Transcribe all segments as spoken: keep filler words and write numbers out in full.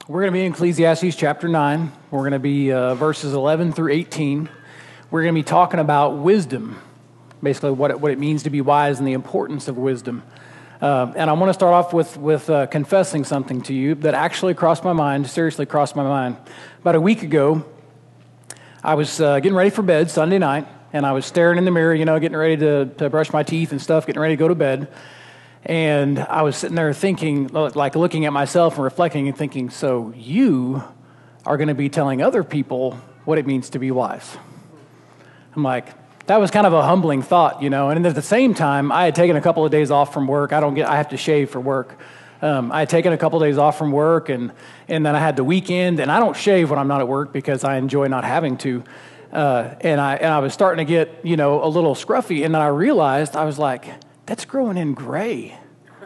We're going to be in Ecclesiastes chapter nine. We're going to be uh, verses eleven through eighteen. We're going to be talking about wisdom, basically what it, what it means to be wise and the importance of wisdom. Uh, and I want to start off with, with uh, confessing something to you that actually crossed my mind, seriously crossed my mind. About a week ago, I was uh, getting ready for bed Sunday night, and I was staring in the mirror, you know, getting ready to, to brush my teeth and stuff, getting ready to go to bed. And I was sitting there thinking, like looking at myself and reflecting and thinking, so you are going to be telling other people what it means to be wise. I'm like, that was kind of a humbling thought, you know. And at the same time, I had taken a couple of days off from work. I don't get, I have to shave for work. Um, I had taken a couple of days off from work, and and then I had the weekend. And I don't shave when I'm not at work because I enjoy not having to. Uh, and I and I was starting to get, you know, a little scruffy. And then I realized, I was like, that's growing in gray.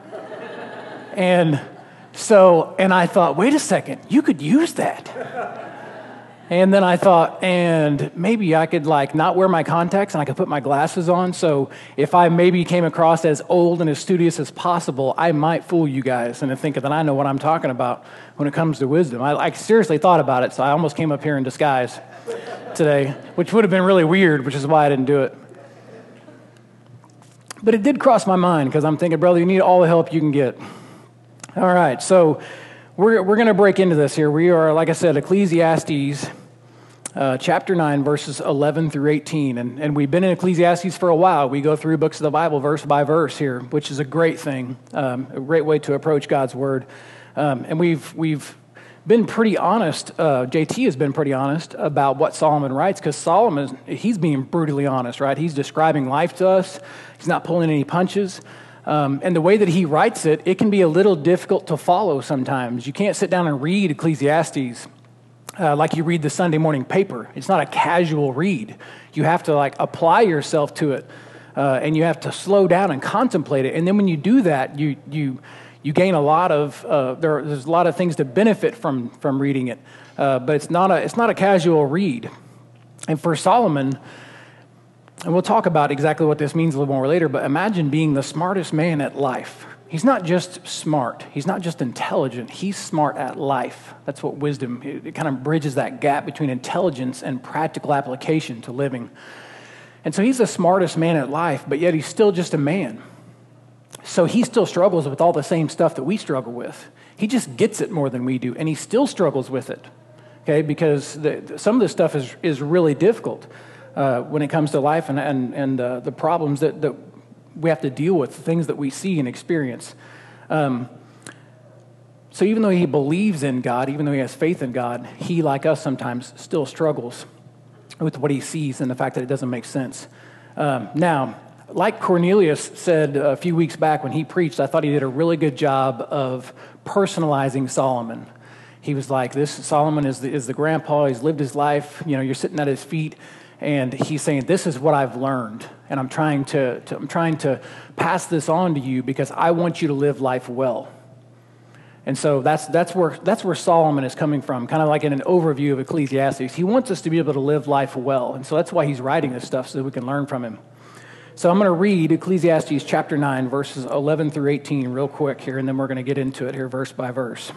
And so, and I thought, wait a second, you could use that. And then I thought, and maybe I could like not wear my contacts and I could put my glasses on. So if I maybe came across as old and as studious as possible, I might fool you guys into thinking that I know what I'm talking about when it comes to wisdom. I, I seriously thought about it, so I almost came up here in disguise today, which would have been really weird, which is why I didn't do it. But it did cross my mind because I'm thinking, brother, you need all the help you can get. All right, so we're we're going to break into this here. We are, like I said, Ecclesiastes uh, chapter nine, verses eleven through eighteen. And, and we've been in Ecclesiastes for a while. We go through books of the Bible verse by verse here, which is a great thing, um, a great way to approach God's word. Um, and we've we've been pretty honest. Uh, J T has been pretty honest about what Solomon writes, because Solomon, he's being brutally honest, right? He's describing life to us. He's not pulling any punches. Um, and the way that he writes it, it can be a little difficult to follow sometimes. You can't sit down and read Ecclesiastes uh, like you read the Sunday morning paper. It's not a casual read. You have to like apply yourself to it, uh, and you have to slow down and contemplate it. And then when you do that, you you you gain a lot of uh, there, there's a lot of things to benefit from from reading it. Uh, but it's not a it's not a casual read. And for Solomon. And we'll talk about exactly what this means a little more later, but imagine being the smartest man at life. He's not just smart. He's not just intelligent. He's smart at life. That's what wisdom, it, it kind of bridges that gap between intelligence and practical application to living. And so he's the smartest man at life, but yet he's still just a man. So he still struggles with all the same stuff that we struggle with. He just gets it more than we do, and he still struggles with it, okay, because the, some of this stuff is, is really difficult. Uh, when it comes to life and and, and uh, the problems that, that we have to deal with, the things that we see and experience. Um, so even though he believes in God, even though he has faith in God, he, like us sometimes, still struggles with what he sees and the fact that it doesn't make sense. Um, now, like Cornelius said a few weeks back when he preached, I thought he did a really good job of personalizing Solomon. He was like, this Solomon is the, is the grandpa, he's lived his life, you know, you're sitting at his feet. And he's saying, this is what I've learned, and I'm trying to, to I'm trying to pass this on to you because I want you to live life well. And so that's that's where that's where Solomon is coming from, kind of like in an overview of Ecclesiastes. He wants us to be able to live life well, and so that's why he's writing this stuff, so that we can learn from him. So I'm going to read Ecclesiastes chapter nine, verses eleven through eighteen real quick here, and then we're going to get into it here verse by verse.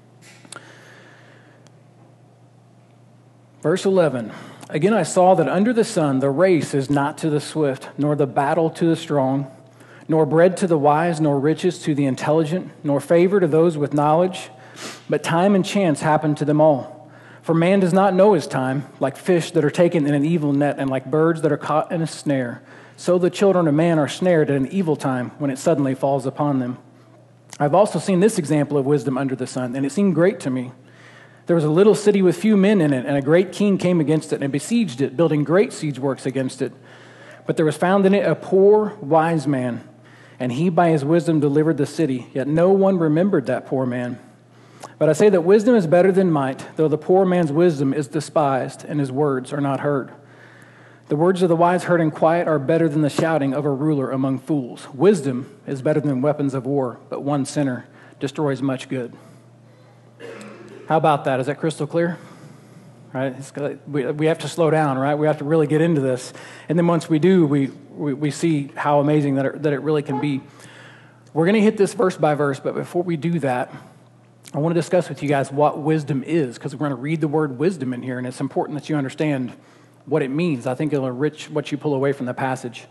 Verse eleven. Again, I saw that under the sun the race is not to the swift, nor the battle to the strong, nor bread to the wise, nor riches to the intelligent, nor favor to those with knowledge. But time and chance happen to them all. For man does not know his time, like fish that are taken in an evil net, and like birds that are caught in a snare. So the children of man are snared at an evil time when it suddenly falls upon them. I've also seen this example of wisdom under the sun, and it seemed great to me. There was a little city with few men in it, and a great king came against it and besieged it, building great siege works against it. But there was found in it a poor, wise man, and he by his wisdom delivered the city. Yet no one remembered that poor man. But I say that wisdom is better than might, though the poor man's wisdom is despised, and his words are not heard. The words of the wise heard in quiet are better than the shouting of a ruler among fools. Wisdom is better than weapons of war, but one sinner destroys much good. How about that? Is that crystal clear? Right? It's, we, we have to slow down, right? We have to really get into this. And then once we do, we, we, we see how amazing that it, that it really can be. We're going to hit this verse by verse, but before we do that, I want to discuss with you guys what wisdom is, because we're going to read the word wisdom in here, and it's important that you understand what it means. I think it'll enrich what you pull away from the passage.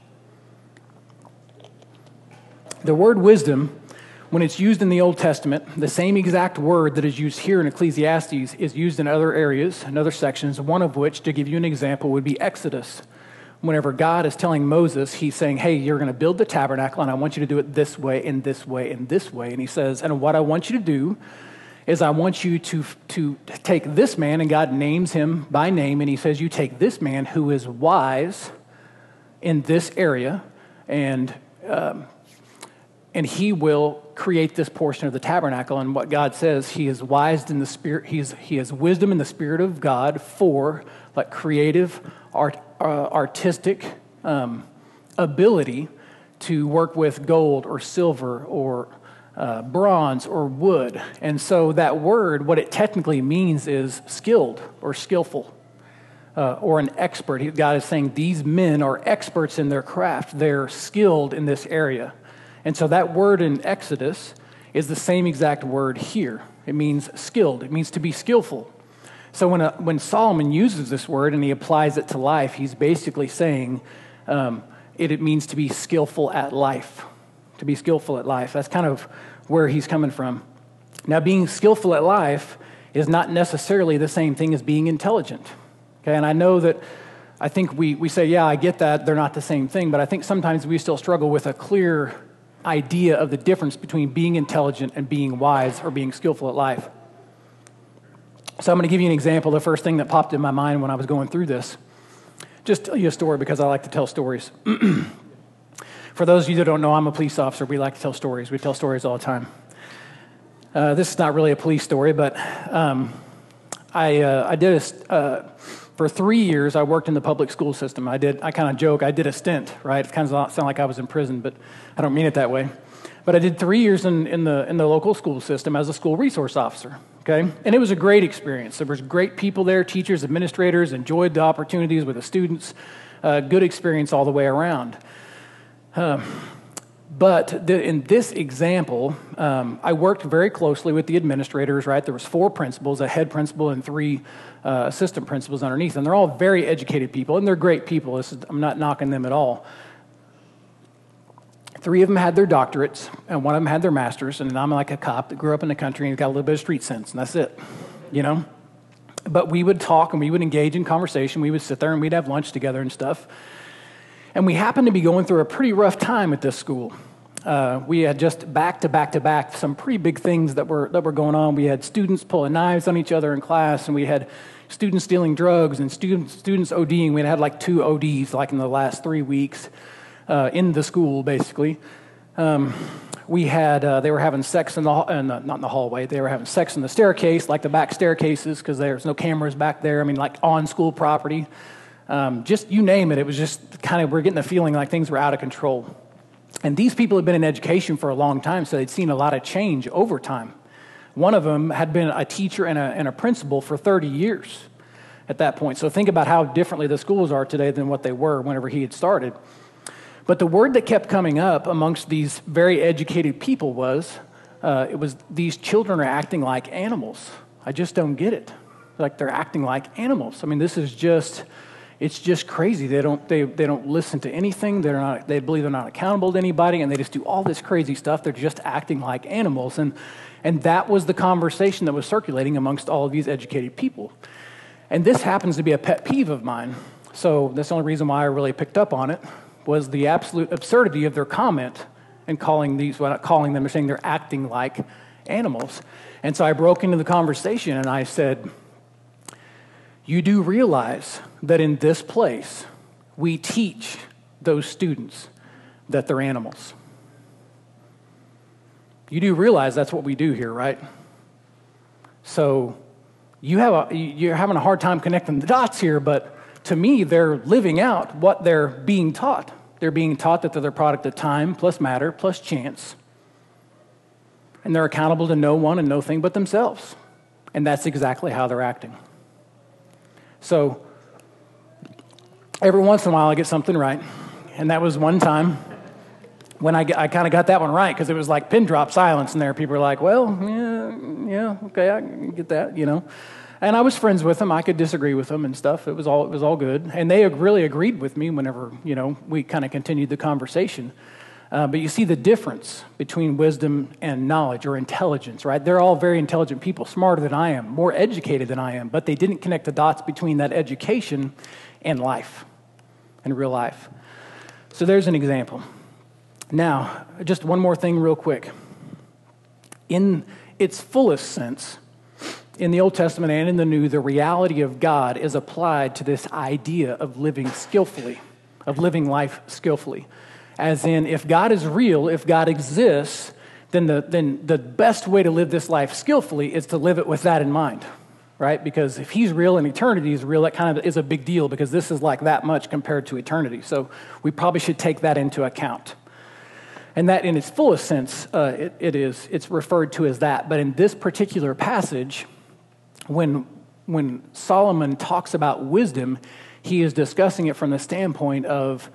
The word wisdom, when it's used in the Old Testament, the same exact word that is used here in Ecclesiastes is used in other areas, in other sections, one of which, to give you an example, would be Exodus. Whenever God is telling Moses, he's saying, hey, you're going to build the tabernacle, and I want you to do it this way, and this way, and this way. And he says, and what I want you to do is I want you to, to take this man, and God names him by name, and he says, you take this man who is wise in this area, and um, and he will create this portion of the tabernacle. And what God says, he is wise in the spirit, he's, he has wisdom in the spirit of God for like creative, art, uh, artistic um, ability to work with gold or silver or Uh, bronze or wood. And so that word, what it technically means is skilled or skillful uh, or an expert. God is saying these men are experts in their craft. They're skilled in this area. And so that word in Exodus is the same exact word here. It means skilled. It means to be skillful. So when, a, when Solomon uses this word and he applies it to life, he's basically saying um, it, it means to be skillful at life. To be skillful at life. That's kind of where he's coming from. Now, being skillful at life is not necessarily the same thing as being intelligent. Okay, and I know that I think we, we say, yeah, I get that, they're not the same thing, but I think sometimes we still struggle with a clear idea of the difference between being intelligent and being wise or being skillful at life. So I'm going to give you an example. The first thing that popped in my mind when I was going through this. Just tell you a story because I like to tell stories. For those of you that don't know, I'm a police officer. We like to tell stories. We tell stories all the time. Uh, this is not really a police story, but um, I uh, I did a, uh, for three years, I worked in the public school system. I did, I kind of joke, I did a stint, right? It kind of sound like I was in prison, but I don't mean it that way. But I did three years in, in the in the local school system as a school resource officer, okay? And it was a great experience. There was great people there, teachers, administrators, enjoyed the opportunities with the students. Uh, good experience all the way around. Um, but the, in this example, um, I worked very closely with the administrators, right? There was four principals, a head principal and three uh, assistant principals underneath, and they're all very educated people, and they're great people. This is, I'm not knocking them at all. Three of them had their doctorates, and one of them had their master's, and I'm like a cop that grew up in the country and got a little bit of street sense, and that's it, you know? But we would talk, and we would engage in conversation. We would sit there, and we'd have lunch together and stuff. And we happened to be going through a pretty rough time at this school. Uh, we had just back to back to back some pretty big things that were that were going on. We had students pulling knives on each other in class, and we had students stealing drugs and students students ODing. We had had like two O Ds like in the last three weeks uh, in the school, basically. Um, we had uh, they were having sex in the, in the not in the hallway. They were having sex in the staircase, like the back staircases, because there's no cameras back there. I mean, like on school property. Um, just you name it, it was just kind of, we're getting the feeling like things were out of control. And these people had been in education for a long time, so they'd seen a lot of change over time. One of them had been a teacher and a, and a principal for thirty years at that point. So think about how differently the schools are today than what they were whenever he had started. But the word that kept coming up amongst these very educated people was, uh, it was these children are acting like animals. I just don't get it. Like they're acting like animals. I mean, this is just... It's just crazy. They don't they they don't listen to anything. They're not they believe they're not accountable to anybody, and they just do all this crazy stuff. They're just acting like animals. And and that was the conversation that was circulating amongst all of these educated people. And this happens to be a pet peeve of mine. So that's the only reason why I really picked up on it was the absolute absurdity of their comment and calling these well, not calling them, saying they're acting like animals. And so I broke into the conversation and I said, you do realize that in this place, we teach those students that they're animals. You do realize that's what we do here, right? So you have a, you're having a hard time connecting the dots here, but to me, they're living out what they're being taught. They're being taught that they're the product of time plus matter plus chance. And they're accountable to no one and nothing but themselves. And that's exactly how they're acting. So every once in a while I get something right, and that was one time. when I, I kind of got that one right, because it was like pin drop silence in there. People were like, well, yeah, yeah, okay, I get that, you know. And I was friends with them. I could disagree with them and stuff. It was all it was all good. And they really agreed with me whenever, you know, we kind of continued the conversation. Uh, but you see the difference between wisdom and knowledge or intelligence, right? They're all very intelligent people, smarter than I am, more educated than I am, but they didn't connect the dots between that education and life, and real life. So there's an example. Now, just one more thing real quick. In its fullest sense, in the Old Testament and in the New, the reality of God is applied to this idea of living skillfully, of living life skillfully. As in, if God is real, if God exists, then the, then the best way to live this life skillfully is to live it with that in mind, right? Because if he's real and eternity is real, that kind of is a big deal, because this is like that much compared to eternity. So we probably should take that into account. And that in its fullest sense, uh, it, it is, it's referred to as that. But in this particular passage, when, when Solomon talks about wisdom, he is discussing it from the standpoint of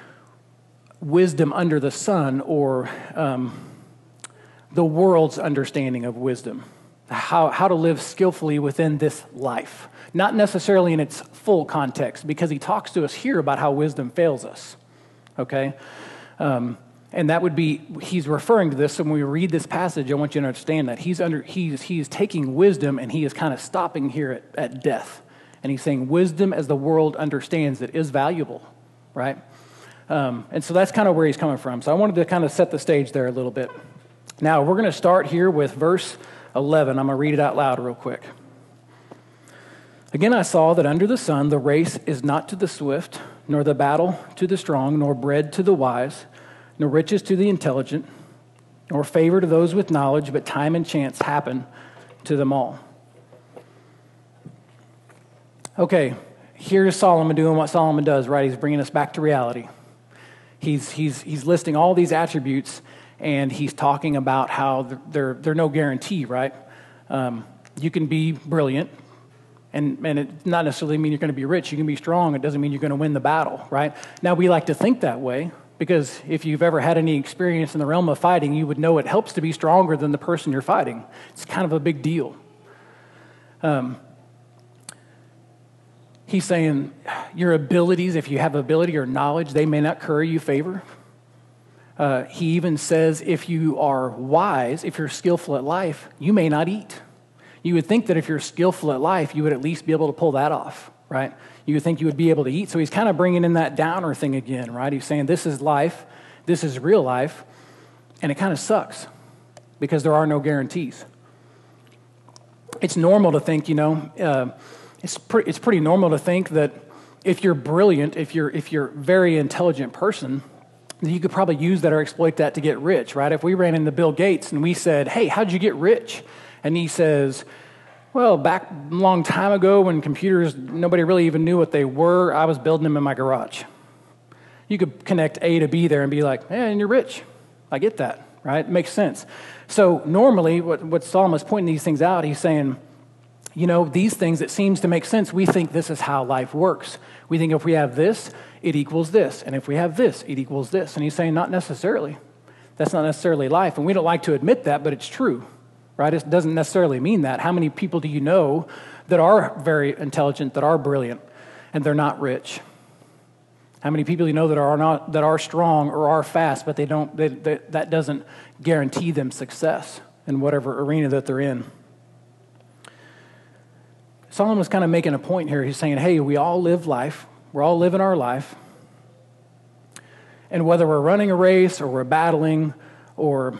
wisdom under the sun, or um, the world's understanding of wisdom, how, how to live skillfully within this life. Not necessarily in its full context, because he talks to us here about how wisdom fails us, okay? Um, and that would be, he's referring to this, so when we read this passage, I want you to understand that he's under he's he's taking wisdom and he is kind of stopping here at, at death. And he's saying wisdom as the world understands it is valuable, right? Um, and so that's kind of where he's coming from. So I wanted to kind of set the stage there a little bit. Now, we're going to start here with verse eleven. I'm going to read it out loud real quick. Again, I saw that under the sun the race is not to the swift, nor the battle to the strong, nor bread to the wise, nor riches to the intelligent, nor favor to those with knowledge, but time and chance happen to them all. Okay, here's Solomon doing what Solomon does, right? He's bringing us back to reality. He's, he's, he's listing all these attributes, and he's talking about how they're, they're no guarantee, right? Um, you can be brilliant, and, and it not necessarily mean you're going to be rich. You can be strong. It doesn't mean you're going to win the battle, right? Now, we like to think that way, because if you've ever had any experience in the realm of fighting, you would know it helps to be stronger than the person you're fighting. It's kind of a big deal. Um, He's saying your abilities, if you have ability or knowledge, they may not curry you favor. Uh, he even says if you are wise, if you're skillful at life, you may not eat. You would think that if you're skillful at life, you would at least be able to pull that off, right? You would think you would be able to eat. So he's kind of bringing in that downer thing again, right? He's saying this is life, this is real life, and it kind of sucks because there are no guarantees. It's normal to think, you know, uh, It's pretty, it's pretty normal to think that if you're brilliant, if you're if you're a very intelligent person, then you could probably use that or exploit that to get rich, right? If we ran into Bill Gates and we said, hey, how'd you get rich? And he says, well, back a long time ago when computers, nobody really even knew what they were, I was building them in my garage. You could connect A to B there and be like, hey, and you're rich. I get that, right? It makes sense. So normally what, what Solomon's pointing these things out, he's saying, you know, these things, it seems to make sense. We think this is how life works. We think if we have this, it equals this. And if we have this, it equals this. And he's saying not necessarily. That's not necessarily life. And we don't like to admit that, but it's true, right? It doesn't necessarily mean that. How many people do you know that are very intelligent, that are brilliant, and they're not rich? How many people do you know that are not that are strong or are fast, but they don't? They, they, that doesn't guarantee them success in whatever arena that they're in. Solomon's kind of making a point here. He's saying, hey, we all live life. We're all living our life. And whether we're running a race or we're battling or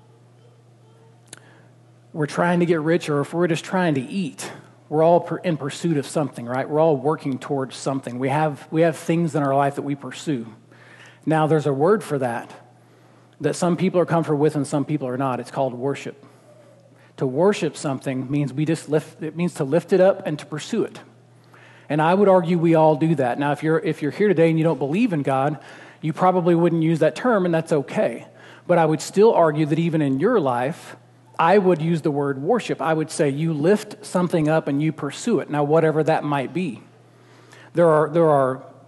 we're trying to get rich or if we're just trying to eat, we're all in pursuit of something, right? We're all working towards something. We have, we have things in our life that we pursue. Now, there's a word for that, that some people are comfortable with and some people are not. It's called worship. To worship something means we just lift, it means to lift it up and to pursue it. And I would argue we all do that. Now, if you're if you're here today and you don't believe in God, you probably wouldn't use that term, and that's okay. But I would still argue that even in your life, I would use the word worship. I would say you lift something up and you pursue it. Now, whatever that might be. There are there are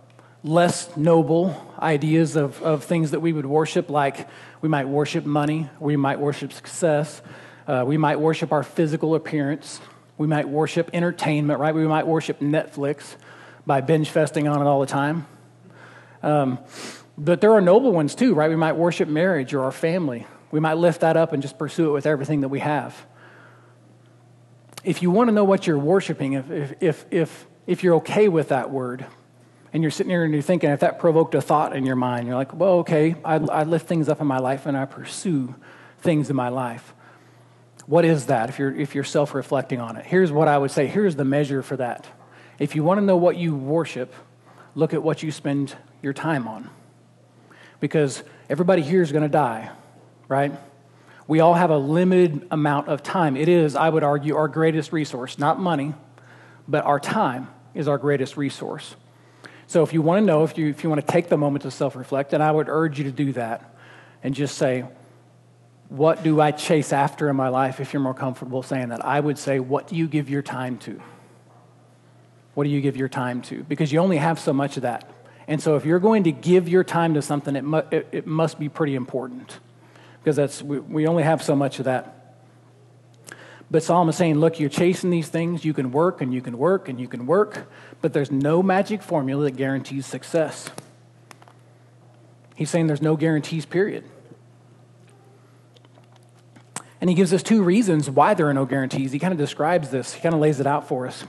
less noble ideas of, of things that we would worship, like we might worship money, we might worship success, uh, we might worship our physical appearance, we might worship entertainment, right? We might worship Netflix by binge festing on it all the time. Um, but there are noble ones too, right? We might worship marriage or our family. We might lift that up and just pursue it with everything that we have. If you want to know what you're worshiping, if if if if, if you're okay with that word, and you're sitting here and you're thinking, if that provoked a thought in your mind, you're like, well, okay, I, I lift things up in my life and I pursue things in my life. What is that if you're if you're self-reflecting on it? Here's what I would say. Here's the measure for that. If you want to know what you worship, look at what you spend your time on. Because everybody here is going to die, right? We all have a limited amount of time. It is, I would argue, our greatest resource. Not money, but our time is our greatest resource. So if you want to know, if you if you want to take the moment to self-reflect, then I would urge you to do that and just say, what do I chase after in my life? If you're more comfortable saying that, I would say, what do you give your time to? What do you give your time to? Because you only have so much of that. And so if you're going to give your time to something, it, mu- it, it must be pretty important. Because that's we, we only have so much of that. But Solomon is saying, look, you're chasing these things. You can work and you can work and you can work, but there's no magic formula that guarantees success. He's saying there's no guarantees, period. And he gives us two reasons why there are no guarantees. He kind of describes this. He kind of lays it out for us.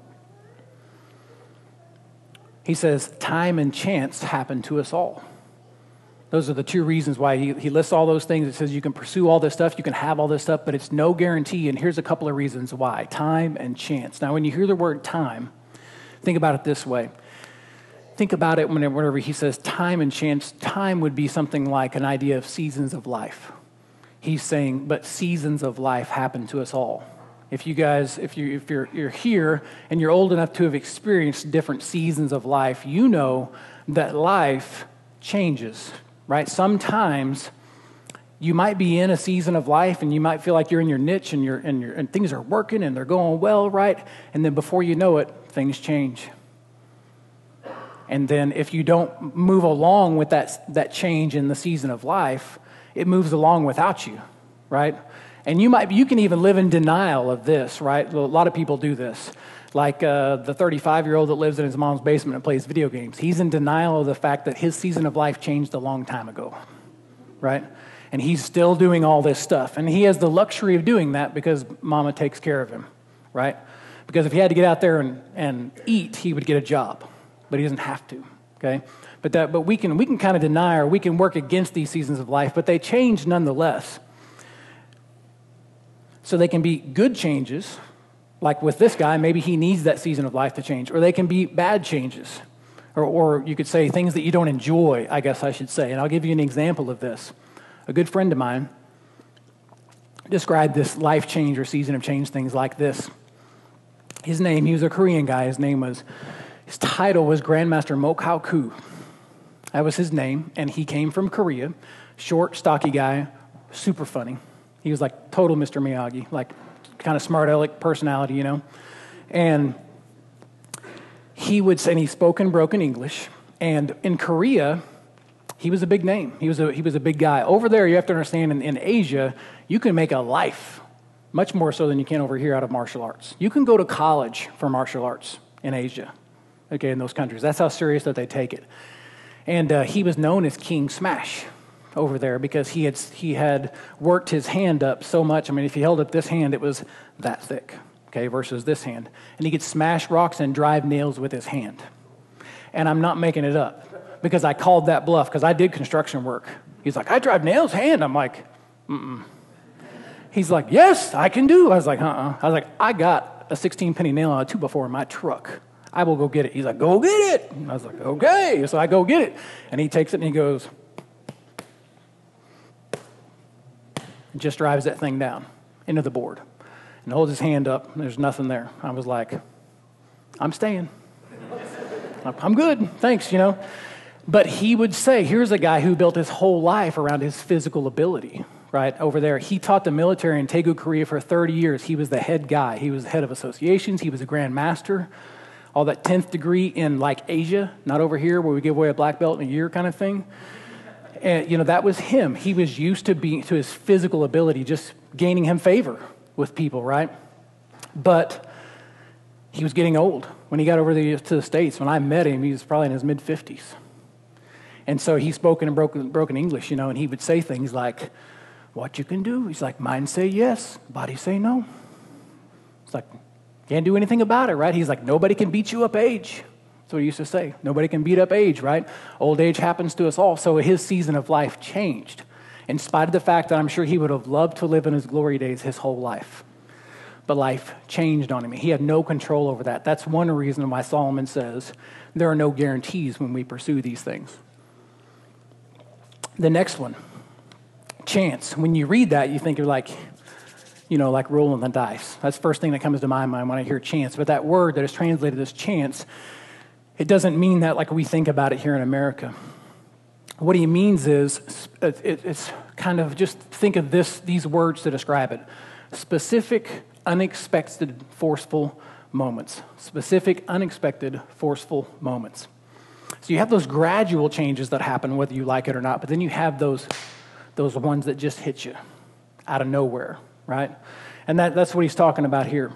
He says, time and chance happen to us all. Those are the two reasons why he, he lists all those things. It says you can pursue all this stuff, you can have all this stuff, but it's no guarantee. And here's a couple of reasons why. Time and chance. Now, when you hear the word time, think about it this way. Think about it whenever, whenever he says time and chance. Time would be something like an idea of seasons of life. He's saying, but seasons of life happen to us all. If you guys, if you if you're you're here and you're old enough to have experienced different seasons of life, you know that life changes. Right? Sometimes you might be in a season of life and you might feel like you're in your niche and you're, and, you're, and things are working and they're going well, right? And then before you know it, things change. And then if you don't move along with that, that change in the season of life, it moves along without you, right? And you might you can even live in denial of this, right? A lot of people do this. Like uh, the thirty-five-year-old that lives in his mom's basement and plays video games. He's in denial of the fact that his season of life changed a long time ago, right? And he's still doing all this stuff. And he has the luxury of doing that because mama takes care of him, right? Because if he had to get out there and, and eat, he would get a job. But he doesn't have to, okay? But that, but we can we can kind of deny or we can work against these seasons of life, but they change nonetheless. So they can be good changes. Like with this guy, maybe he needs that season of life to change. Or they can be bad changes. Or, or you could say things that you don't enjoy, I guess I should say. And I'll give you an example of this. A good friend of mine described this life change or season of change things like this. His name, he was a Korean guy. His name was, his title was Grandmaster Mokhao Ku. That was his name. And he came from Korea. Short, stocky guy, super funny. He was like total Mister Miyagi, like kind of smart aleck personality, you know. And he would say, and he spoke in broken English. And in Korea, he was a big name. He was a he was a big guy. Over there, you have to understand, in, in Asia, you can make a life, much more so than you can over here out of martial arts. You can go to college for martial arts in Asia, okay, in those countries. That's how serious that they take it. And uh, he was known as King Smash over there because he had he had worked his hand up so much. I mean, if he held up this hand, it was that thick, okay, versus this hand. And he could smash rocks and drive nails with his hand. And I'm not making it up because I called that bluff because I did construction work. He's like, I drive nails hand. I'm like, mm-mm. He's like, yes, I can do. I was like, uh-uh. I was like, I got a sixteen penny nail on a two by four in my truck. I will go get it. He's like, go get it. And I was like, okay. So I go get it. And he takes it and he goes, just drives that thing down into the board and holds his hand up. And there's nothing there. I was like, I'm staying. I'm good. Thanks, you know. But he would say, here's a guy who built his whole life around his physical ability, right, over there. He taught the military in Daegu, Korea for thirty years. He was the head guy. He was the head of associations. He was a grand master. all that tenth degree in like Asia, not over here where we give away a black belt in a year kind of thing. And, you know, that was him. He was used to being, to his physical ability, just gaining him favor with people, right? But he was getting old when he got over the, to the States. When I met him, he was probably in his mid-fifties. And so he spoke in broken, broken English, you know, and he would say things like, what you can do? He's like, mind say yes, body say no. It's like, can't do anything about it, right? He's like, nobody can beat you up age. That's what he used to say. Nobody can beat up age, right? Old age happens to us all. So his season of life changed, in spite of the fact that I'm sure he would have loved to live in his glory days his whole life. But life changed on him. He had no control over that. That's one reason why Solomon says there are no guarantees when we pursue these things. The next one, chance. When you read that, you think you're like, you know, like rolling the dice. That's the first thing that comes to my mind when I hear chance. But that word that is translated as chance, it doesn't mean that like we think about it here in America. What he means is, it's kind of, just think of this, these words to describe it. Specific, unexpected, forceful moments. Specific, unexpected, forceful moments. So you have those gradual changes that happen whether you like it or not, but then you have those, those ones that just hit you out of nowhere, right? And that, that's what he's talking about here.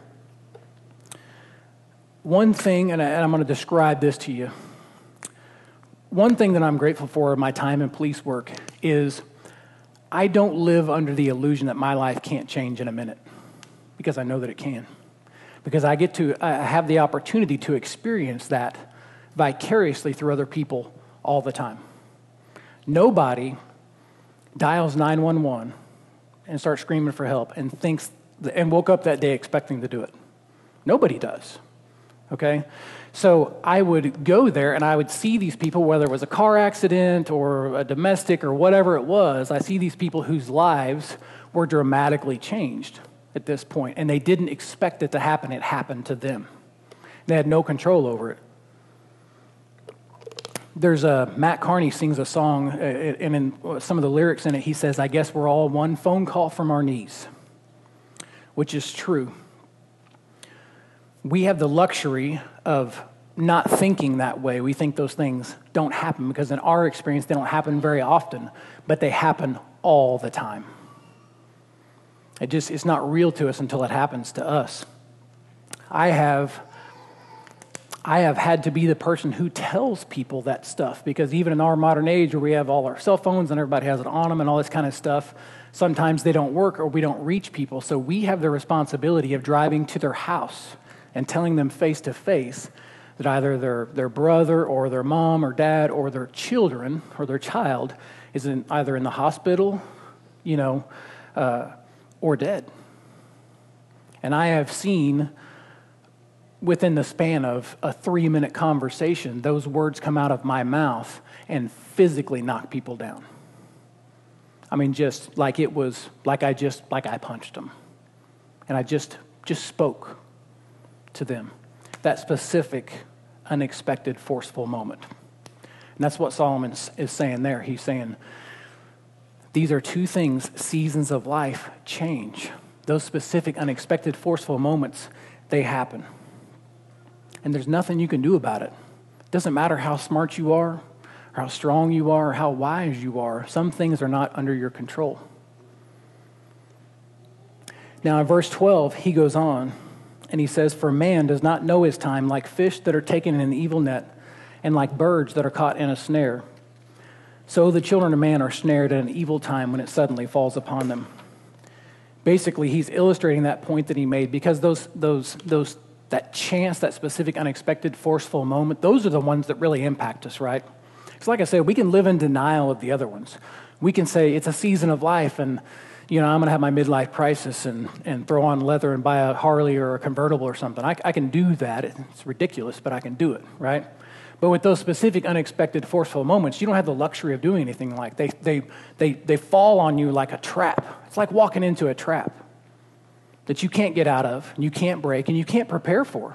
One thing, and, I, and I'm going to describe this to you. One thing that I'm grateful for in my time in police work is I don't live under the illusion that my life can't change in a minute, because I know that it can. Because I get to, I have the opportunity to experience that vicariously through other people all the time. Nobody dials nine one one and starts screaming for help and thinks, and woke up that day expecting to do it. Nobody does, okay? So I would go there and I would see these people, whether it was a car accident or a domestic or whatever it was, I see these people whose lives were dramatically changed at this point, and they didn't expect it to happen. It happened to them. They had no control over it. There's a, Matt Carney sings a song, and in some of the lyrics in it, he says, I guess we're all one phone call from our knees, which is true. We have the luxury of not thinking that way. We think those things don't happen because in our experience, they don't happen very often, but they happen all the time. It just, it's not real to us until it happens to us. I have, I have had to be the person who tells people that stuff, because even in our modern age where we have all our cell phones and everybody has it on them and all this kind of stuff, sometimes they don't work or we don't reach people. So we have the responsibility of driving to their house and telling them face to face that either their, their brother or their mom or dad or their children or their child is in, either in the hospital, you know, uh, or dead. And I have seen within the span of a three-minute conversation, those words come out of my mouth and physically knock people down. I mean, just like it was, like I just, like I punched them. And I just, just spoke to them. That specific, unexpected, forceful moment. And that's what Solomon is saying there. He's saying, these are two things, seasons of life change. Those specific, unexpected, forceful moments, they happen. And there's nothing you can do about it. It doesn't matter how smart you are, or how strong you are, or how wise you are. Some things are not under your control. Now in verse twelve, he goes on, and he says, for man does not know his time, like fish that are taken in an evil net, and like birds that are caught in a snare. So the children of man are snared at an evil time when it suddenly falls upon them. Basically, he's illustrating that point that he made, because those, those, those, that chance, that specific, unexpected, forceful moment, those are the ones that really impact us, right? Because like I said, we can live in denial of the other ones. We can say it's a season of life, and you know, I'm going to have my midlife crisis and, and throw on leather and buy a Harley or a convertible or something. I, I can do that. It's ridiculous, but I can do it, right? But with those specific, unexpected, forceful moments, you don't have the luxury of doing anything like they they they they fall on you like a trap. It's like walking into a trap that you can't get out of, and you can't break, and you can't prepare for.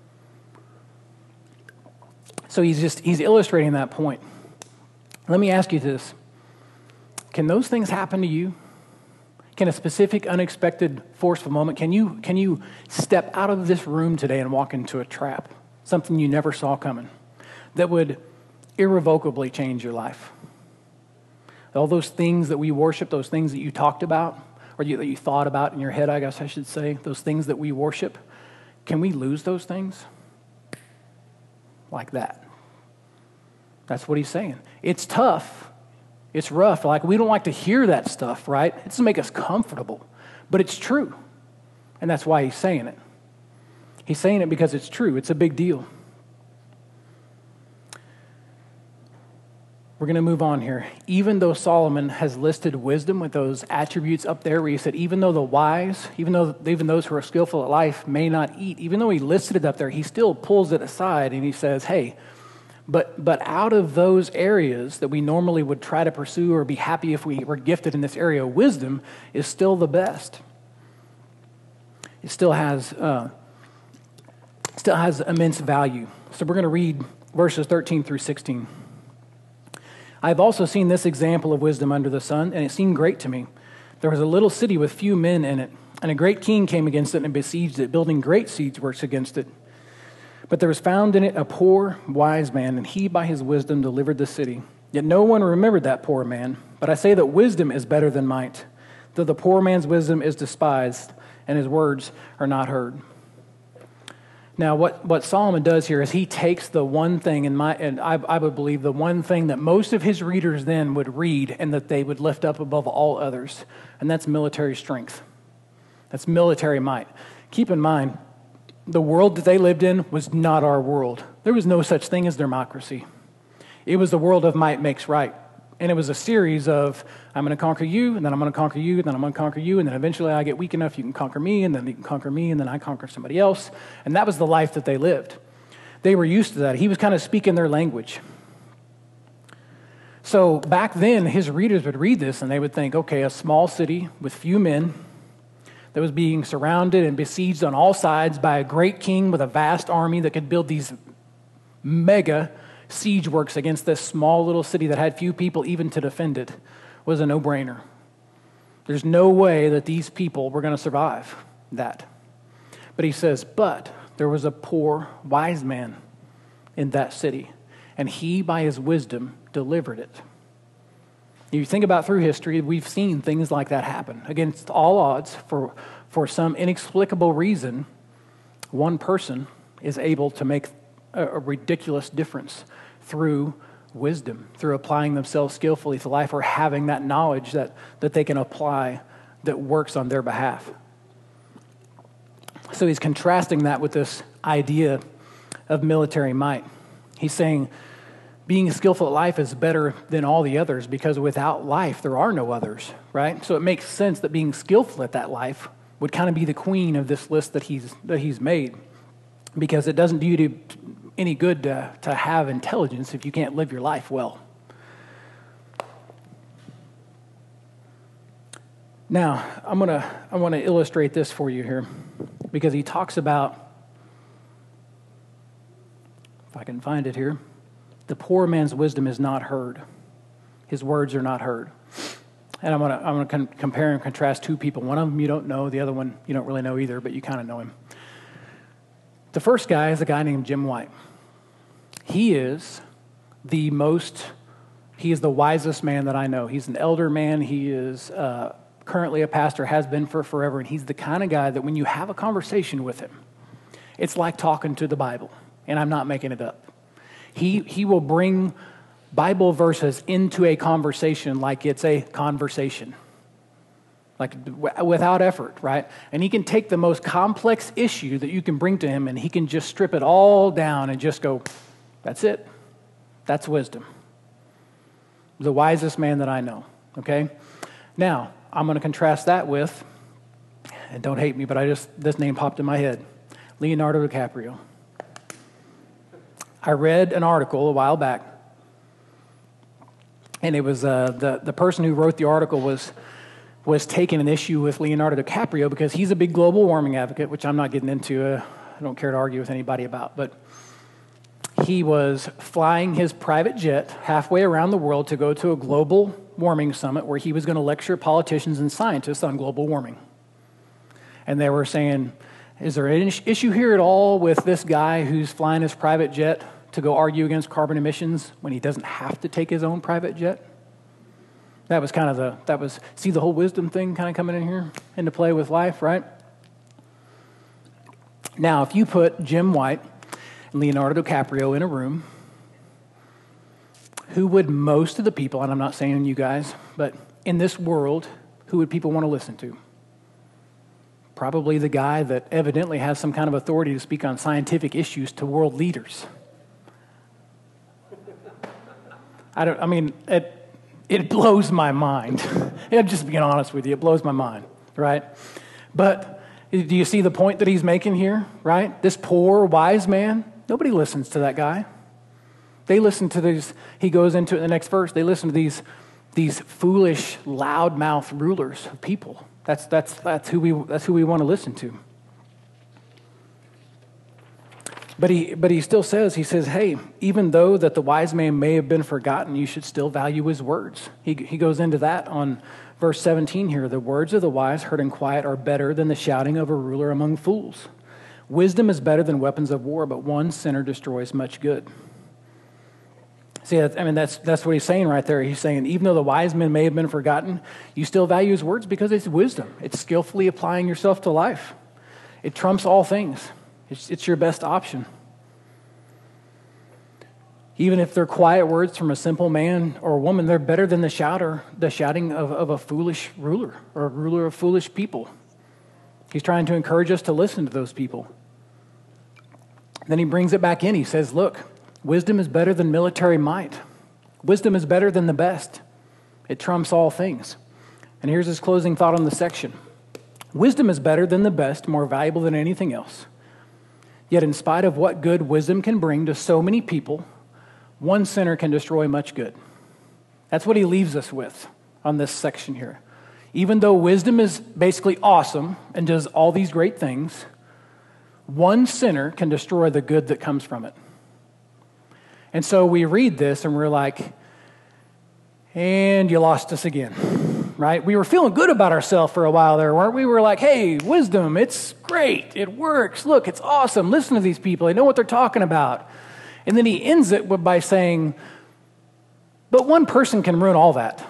So he's just he's illustrating that point. Let me ask you this: can those things happen to you? Can a specific, unexpected, forceful moment? Can you can you step out of this room today and walk into a trap? something you never saw coming, that would irrevocably change your life. All those things that we worship, those things that you talked about, or you, that you thought about in your head, I guess I should say, those things that we worship, can we lose those things? Like that. That's what he's saying. It's tough. It's rough. Like, we don't like to hear that stuff, right? It doesn't make us comfortable. But it's true. And that's why he's saying it. He's saying it because it's true. It's a big deal. We're going to move on here. Even though Solomon has listed wisdom with those attributes up there where he said, even though the wise, even though even those who are skillful at life may not eat, even though he listed it up there, he still pulls it aside and he says, hey, but but out of those areas that we normally would try to pursue or be happy if we were gifted in this area, wisdom is still the best. It still has uh, still has immense value. So we're going to read verses thirteen through sixteen. I have also seen this example of wisdom under the sun, and it seemed great to me. There was a little city with few men in it, and a great king came against it and besieged it, building great siege works against it. But there was found in it a poor, wise man, and he by his wisdom delivered the city. Yet no one remembered that poor man. But I say that wisdom is better than might, though the poor man's wisdom is despised, and his words are not heard. Now, what, what Solomon does here is he takes the one thing, in my, and I, I would believe the one thing that most of his readers then would read and that they would lift up above all others, and that's military strength. That's military might. Keep in mind, the world that they lived in was not our world. There was no such thing as democracy. It was the world of might makes right. And it was a series of, I'm going to conquer you, and then I'm going to conquer you, and then I'm going to conquer you, and then eventually I get weak enough, you can conquer me, and then you can conquer me, and then I conquer somebody else. And that was the life that they lived. They were used to that. He was kind of speaking their language. So back then, his readers would read this, and they would think, okay, a small city with few men that was being surrounded and besieged on all sides by a great king with a vast army that could build these mega siege works against this small little city that had few people even to defend it was a no-brainer. There's no way that these people were going to survive that. But he says, but there was a poor, wise man in that city, and he, by his wisdom, delivered it. You think about through history, we've seen things like that happen. Against all odds, for, for some inexplicable reason, one person is able to make a, a ridiculous difference through wisdom, through applying themselves skillfully to life or having that knowledge that, that they can apply that works on their behalf. So he's contrasting that with this idea of military might. He's saying being skillful at life is better than all the others because without life, there are no others, right? So it makes sense that being skillful at that life would kind of be the queen of this list that he's that he's made, because it doesn't do you any good to, to have intelligence if you can't live your life well. Now, I'm gonna I want to illustrate this for you here, because he talks about, if I can find it here, the poor man's wisdom is not heard. His words are not heard. And I'm gonna I'm gonna con- compare and contrast two people. One of them you don't know, the other one you don't really know either, but you kind of know him. The first guy is a guy named Jim White. He is the most, he is the wisest man that I know. He's an elder man. He is uh, currently a pastor, has been for forever, and he's the kind of guy that when you have a conversation with him, it's like talking to the Bible, and I'm not making it up. He he will bring Bible verses into a conversation like it's a conversation, like w- without effort, right? And he can take the most complex issue that you can bring to him, and he can just strip it all down and just go, that's it. That's wisdom. The wisest man that I know, okay? Now, I'm going to contrast that with, and don't hate me, but I just, this name popped in my head, Leonardo DiCaprio. I read an article a while back, and it was uh, the, the person who wrote the article was was taking an issue with Leonardo DiCaprio because he's a big global warming advocate, which I'm not getting into. Uh, I don't care to argue with anybody about, but he was flying his private jet halfway around the world to go to a global warming summit where he was going to lecture politicians and scientists on global warming. And they were saying, Is there an issue here at all with this guy who's flying his private jet to go argue against carbon emissions when he doesn't have to take his own private jet? That was kind of the, that was, see the whole wisdom thing kind of coming in here into play with life, right? Now, if you put Jim White and Leonardo DiCaprio in a room, who would most of the people, and I'm not saying you guys, but in this world, who would people want to listen to? Probably the guy that evidently has some kind of authority to speak on scientific issues to world leaders. I don't, I mean, it, it blows my mind. I'm just being honest with you, it blows my mind, right? But do you see the point that he's making here, right? This poor, wise man, nobody listens to that guy. They listen to these, he goes into it in the next verse, they listen to these, these foolish, loud-mouthed rulers of people. That's, that's, that's, who we, that's who we want to listen to. But he, but he still says, he says, hey, even though that the wise man may have been forgotten, you should still value his words. He, he goes into that on verse seventeen here. The words of the wise heard in quiet are better than the shouting of a ruler among fools. Wisdom is better than weapons of war, but one sinner destroys much good. See, I mean, that's that's what he's saying right there. He's saying, even though the wise men may have been forgotten, you still value his words because it's wisdom. It's skillfully applying yourself to life. It trumps all things. It's, it's your best option. Even if they're quiet words from a simple man or woman, they're better than the shouter, the shouting of, of a foolish ruler or a ruler of foolish people. He's trying to encourage us to listen to those people. Then he brings it back in. He says, look, wisdom is better than military might. Wisdom is better than the best. It trumps all things. And here's his closing thought on the section. Wisdom is better than the best, more valuable than anything else. Yet in spite of what good wisdom can bring to so many people, one sinner can destroy much good. That's what he leaves us with on this section here. Even though wisdom is basically awesome and does all these great things, one sinner can destroy the good that comes from it. And so we read this and we're like, and you lost us again, right? We were feeling good about ourselves for a while there, weren't we? We were like, hey, wisdom, it's great. It works. Look, it's awesome. Listen to these people. They know what they're talking about. And then he ends it by saying, but one person can ruin all that.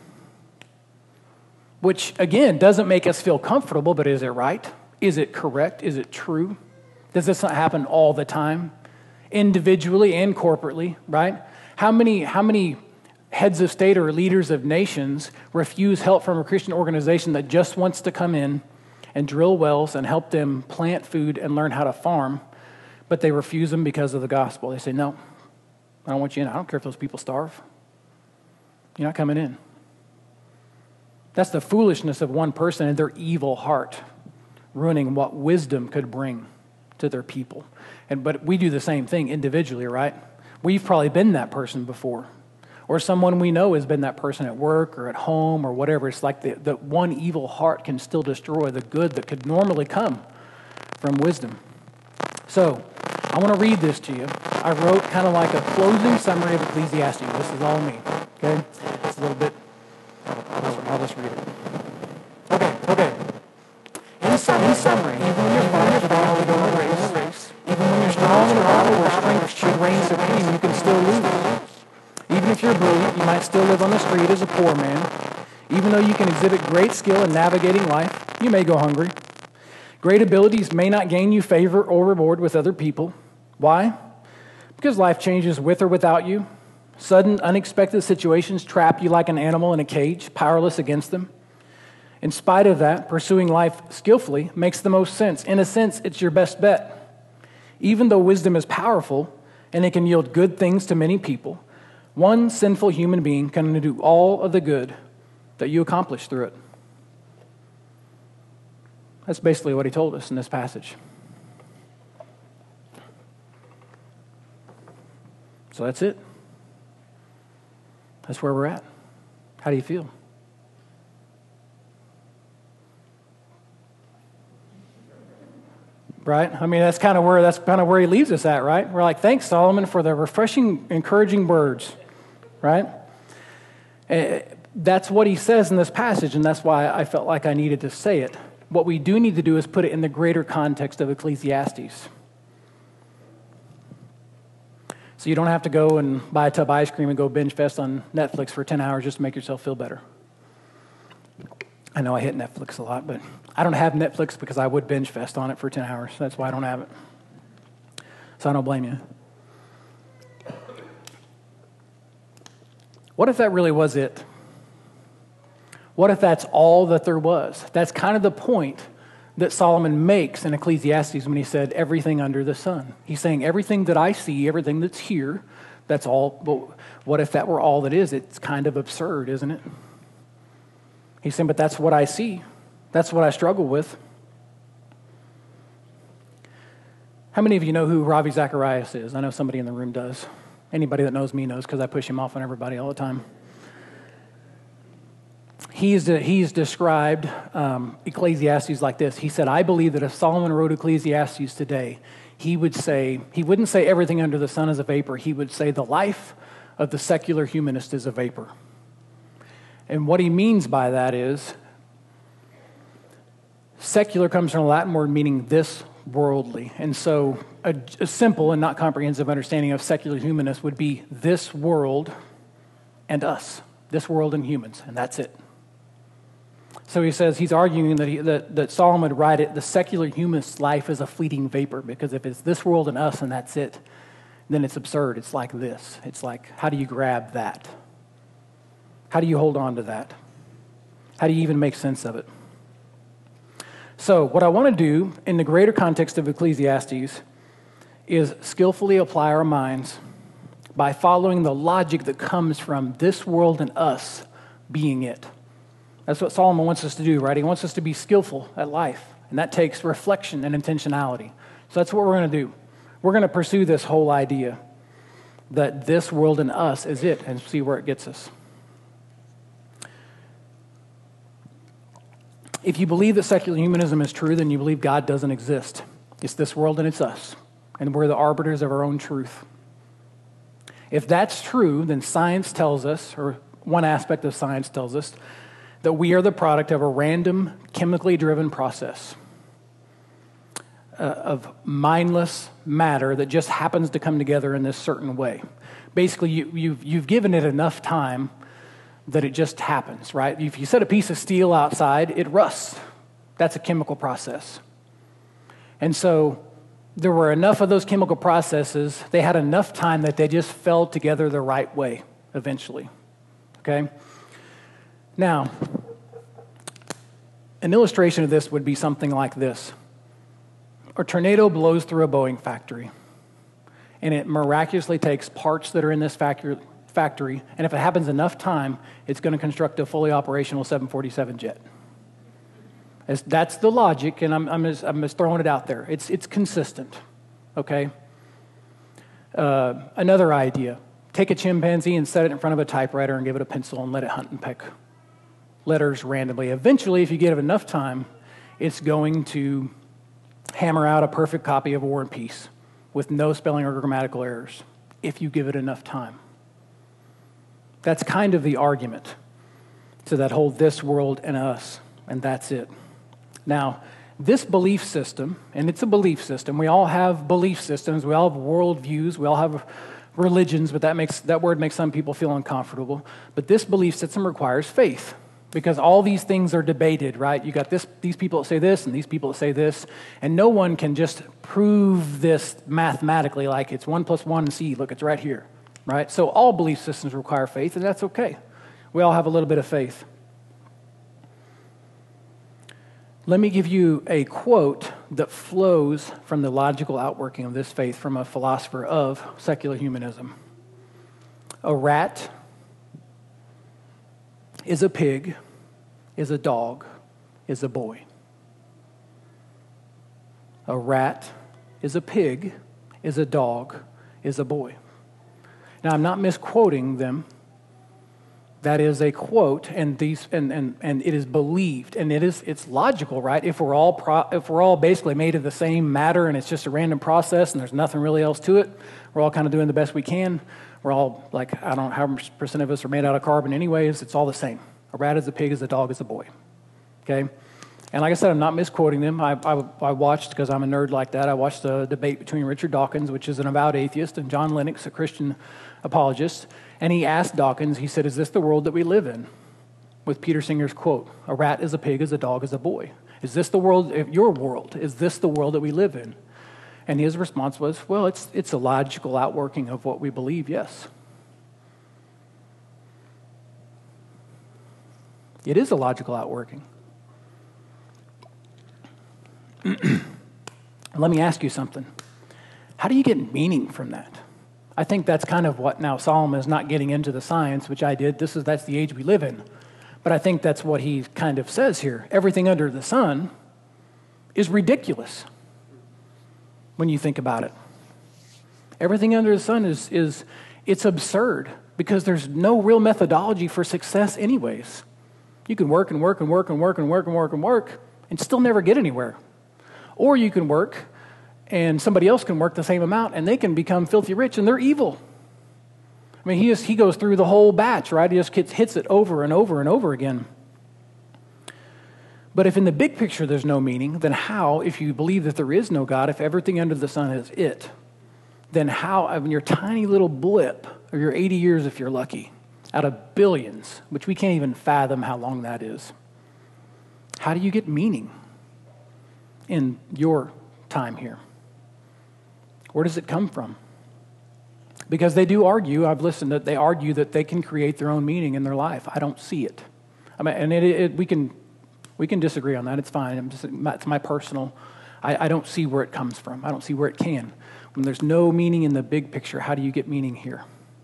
Which, again, doesn't make us feel comfortable, but is it right? Is it correct? Is it true? Does this not happen all the time? Individually and corporately, right? How many, how many heads of state or leaders of nations refuse help from a Christian organization that just wants to come in and drill wells and help them plant food and learn how to farm, but they refuse them because of the gospel? They say, no, I don't want you in. I don't care if those people starve. You're not coming in. That's the foolishness of one person and their evil heart, ruining what wisdom could bring to their people. And but we do the same thing individually, right? We've probably been that person before. Or someone we know has been that person at work or at home or whatever. It's like the, the one evil heart can still destroy the good that could normally come from wisdom. So, I want to read this to you. I wrote kind of like a closing summary of Ecclesiastes. This is all me, okay? It's a little bit, I'll, I'll just read it. Okay, okay. In, sum, in summary, even when you're far, you're far, you don't race, race. Even when you're strong and powerful, where strength should reign supreme, you can still lose. Even if you're brilliant, you might still live on the street as a poor man. Even though you can exhibit great skill in navigating life, you may go hungry. Great abilities may not gain you favor or reward with other people. Why? Because life changes with or without you. Sudden, unexpected situations trap you like an animal in a cage, powerless against them. In spite of that, pursuing life skillfully makes the most sense. In a sense, it's your best bet. Even though wisdom is powerful and it can yield good things to many people, one sinful human being can do all of the good that you accomplish through it. That's basically what he told us in this passage. So that's it. That's where we're at. How do you feel? Right? I mean, that's kind of where that's kind of where he leaves us at, right? We're like, thanks, Solomon, for the refreshing, encouraging words, right? That's what he says in this passage, and that's why I felt like I needed to say it. what we do need to do is put it in the greater context of Ecclesiastes. So you don't have to go and buy a tub of ice cream and go binge fest on Netflix for ten hours just to make yourself feel better. I know I hit Netflix a lot, but I don't have Netflix because I would binge fest on it for ten hours. That's why I don't have it. So I don't blame you. What if that really was it? What if that's all that there was? That's kind of the point that Solomon makes in Ecclesiastes when he said everything under the sun. He's saying everything that I see, everything that's here, that's all. But what if that were all that is? It's kind of absurd, isn't it? He's saying, but that's what I see. That's what I struggle with. How many of you know who Ravi Zacharias is? I know somebody in the room does. Anybody that knows me knows because I push him off on everybody all the time. He's, he's described um, Ecclesiastes like this. He said, I believe that if Solomon wrote Ecclesiastes today, he would say, he wouldn't say everything under the sun is a vapor. He would say the life of the secular humanist is a vapor. And what he means by that is, secular comes from a Latin word meaning this worldly. And so a, a simple and not comprehensive understanding of secular humanists would be this world and us, this world and humans, and that's it. So he says he's arguing that, he, that, that Solomon would write it, the secular humanist's life is a fleeting vapor, because if it's this world and us and that's it, then it's absurd. It's like this. It's like, how do you grab that? How do you hold on to that? How do you even make sense of it? So what I want to do in the greater context of Ecclesiastes is skillfully apply our minds by following the logic that comes from this world and us being it. That's what Solomon wants us to do, right? He wants us to be skillful at life, and that takes reflection and intentionality. So that's what we're going to do. We're going to pursue this whole idea that this world and us is it and see where it gets us. If you believe that secular humanism is true, then you believe God doesn't exist. It's this world and it's us, and we're the arbiters of our own truth. If that's true, then science tells us, or one aspect of science tells us, that we are the product of a random, chemically driven process uh, of mindless matter that just happens to come together in this certain way. Basically, you, you've, you've given it enough time that it just happens, right? If you set a piece of steel outside, it rusts. That's a chemical process. And so there were enough of those chemical processes, they had enough time that they just fell together the right way eventually, okay? Now, an illustration of this would be something like this. A tornado blows through a Boeing factory, and it miraculously takes parts that are in this factory, factory, and if it happens enough time, it's going to construct a fully operational seven forty-seven jet. As that's the logic, and I'm, I'm, just, I'm just throwing it out there. It's, it's consistent, okay? Uh, another idea. Take a chimpanzee and set it in front of a typewriter and give it a pencil and let it hunt and peck letters randomly. Eventually, if you give it enough time, it's going to hammer out a perfect copy of War and Peace with no spelling or grammatical errors if you give it enough time. That's kind of the argument to that whole this world and us, and that's it. Now, this belief system, and it's a belief system, we all have belief systems, we all have worldviews, we all have religions, but that makes that word makes some people feel uncomfortable. But this belief system requires faith, because all these things are debated, right? You got this, these people that say this, and these people that say this, and no one can just prove this mathematically, like it's one plus one, see, look, it's right here, right? So all belief systems require faith, and that's okay. We all have a little bit of faith. Let me give you a quote that flows from the logical outworking of this faith from a philosopher of secular humanism. A rat is a pig, is a dog, is a boy. A rat is a pig, is a dog, is a boy. Now, I'm not misquoting them. That is a quote, and these and, and, and it is believed, and it is it's logical, right? If we're all pro, if we're all basically made of the same matter, and it's just a random process, and there's nothing really else to it, we're all kind of doing the best we can. We're all like I don't know how much percent of us are made out of carbon, anyways. It's all the same. A rat is a pig, is a dog, is a boy. Okay, And like I said, I'm not misquoting them. I, I, I watched, because I'm a nerd like that, I watched a debate between Richard Dawkins, which is an avowed atheist, and John Lennox, a Christian apologist. And he asked Dawkins, he said, is this the world that we live in? With Peter Singer's quote, a rat is a pig, as a dog is a boy. Is this the world, your world, is this the world that we live in? And his response was, well, it's, it's a logical outworking of what we believe, yes. It is a logical outworking. Let me ask you something. How do you get meaning from that? I think that's kind of what now Solomon is not getting into the science, which I did. This is that's the age we live in. But I think that's what he kind of says here. Everything under the sun is ridiculous when you think about it. Everything under the sun is, is it's absurd because there's no real methodology for success anyways. You can work and work and work and work and work and work and work and still never get anywhere. Or you can work and somebody else can work the same amount and they can become filthy rich and they're evil. I mean, he just, he goes through the whole batch, right? He just gets, hits it over and over and over again. But if in the big picture there's no meaning, then how, if you believe that there is no God, if everything under the sun is it, then how, I mean, your tiny little blip, or your eighty years if you're lucky, out of billions, which we can't even fathom how long that is, how do you get meaning in your time here? Where does it come from? Because they do argue, I've listened that they argue that they can create their own meaning in their life. I don't see it. I mean, and it, it, we can we can disagree on that. It's fine. I'm just, it's my personal. I, I don't see where it comes from. I don't see where it can. When there's no meaning in the big picture, how do you get meaning here?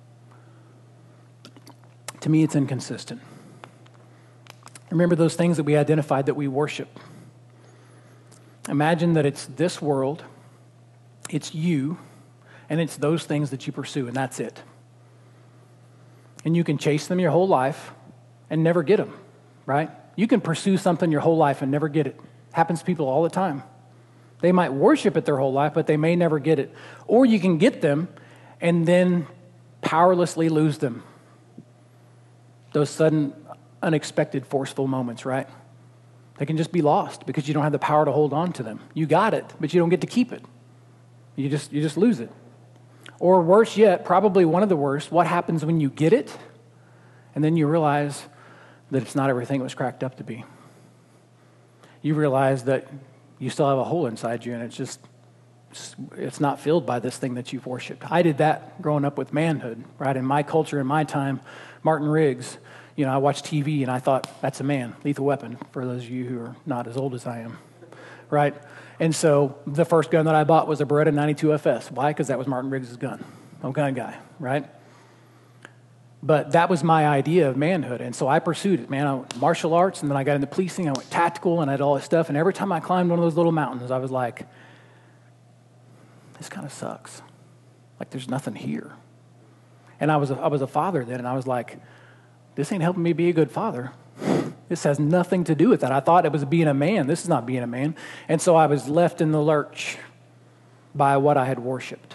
To me, it's inconsistent. Remember those things that we identified that we worship. Imagine that it's this world, it's you, and it's those things that you pursue, and that's it. And you can chase them your whole life and never get them, right? You can pursue something your whole life and never get it. Happens to people all the time. They might worship it their whole life, but they may never get it. Or you can get them and then powerlessly lose them. Those sudden, unexpected, forceful moments, right? They can just be lost because you don't have the power to hold on to them. You got it, but you don't get to keep it. You just, you just lose it. Or worse yet, probably one of the worst, what happens when you get it and then you realize that it's not everything it was cracked up to be. You realize that you still have a hole inside you and it's just, it's not filled by this thing that you've worshipped. I did that growing up with manhood, right? In my culture, in my time, Martin Riggs, you know, I watched T V and I thought, that's a man, Lethal Weapon, for those of you who are not as old as I am, right? And so the first gun that I bought was a Beretta ninety-two F S. Why? Because that was Martin Riggs' gun. I'm a gun guy, right? But that was my idea of manhood. And so I pursued it, man. I went martial arts, and then I got into policing. I went tactical, and I did all this stuff. And every time I climbed one of those little mountains, I was like, this kind of sucks. Like, there's nothing here. And I was a, I was a father then, and I was like, this ain't helping me be a good father. This has nothing to do with that. I thought it was being a man. This is not being a man. And so I was left in the lurch by what I had worshipped.